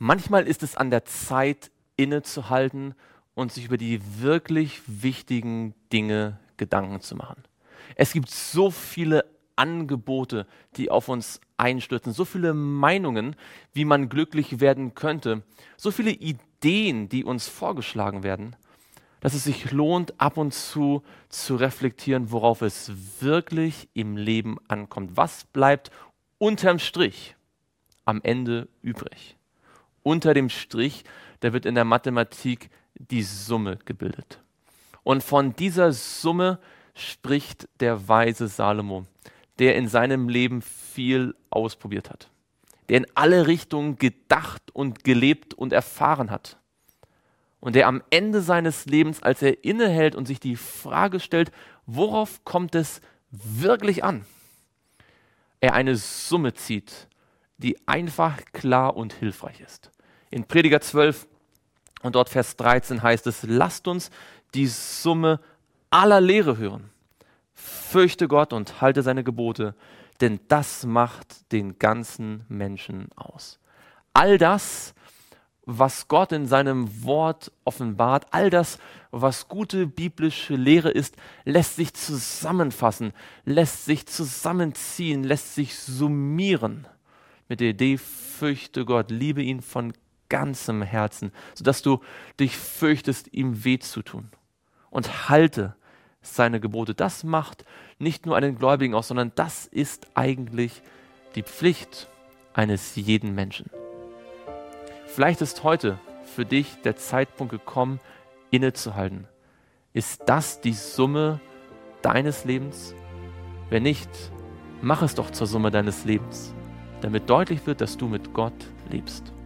Manchmal ist es an der Zeit, innezuhalten und sich über die wirklich wichtigen Dinge Gedanken zu machen. Es gibt so viele Angebote, die auf uns einstürzen, so viele Meinungen, wie man glücklich werden könnte, so viele Ideen, die uns vorgeschlagen werden, dass es sich lohnt, ab und zu reflektieren, worauf es wirklich im Leben ankommt. Was bleibt unterm Strich am Ende übrig? Unter dem Strich, da wird in der Mathematik die Summe gebildet. Und von dieser Summe spricht der weise Salomo, der in seinem Leben viel ausprobiert hat, der in alle Richtungen gedacht und gelebt und erfahren hat. Und der am Ende seines Lebens, als er innehält und sich die Frage stellt, worauf kommt es wirklich an? Er eine Summe zieht, die einfach, klar und hilfreich ist. In Prediger 12 und dort Vers 13 heißt es, lasst uns die Summe aller Lehre hören. Fürchte Gott und halte seine Gebote, denn das macht den ganzen Menschen aus. All das, was Gott in seinem Wort offenbart, all das, was gute biblische Lehre ist, lässt sich zusammenfassen, lässt sich zusammenziehen, lässt sich summieren mit der Idee, fürchte Gott, liebe ihn von ganzem Herzen, sodass du dich fürchtest, ihm weh zu tun. Und halte seine Gebote. Das macht nicht nur einen Gläubigen aus, sondern das ist eigentlich die Pflicht eines jeden Menschen. Vielleicht ist heute für dich der Zeitpunkt gekommen, innezuhalten. Ist das die Summe deines Lebens? Wenn nicht, mach es doch zur Summe deines Lebens, damit deutlich wird, dass du mit Gott lebst.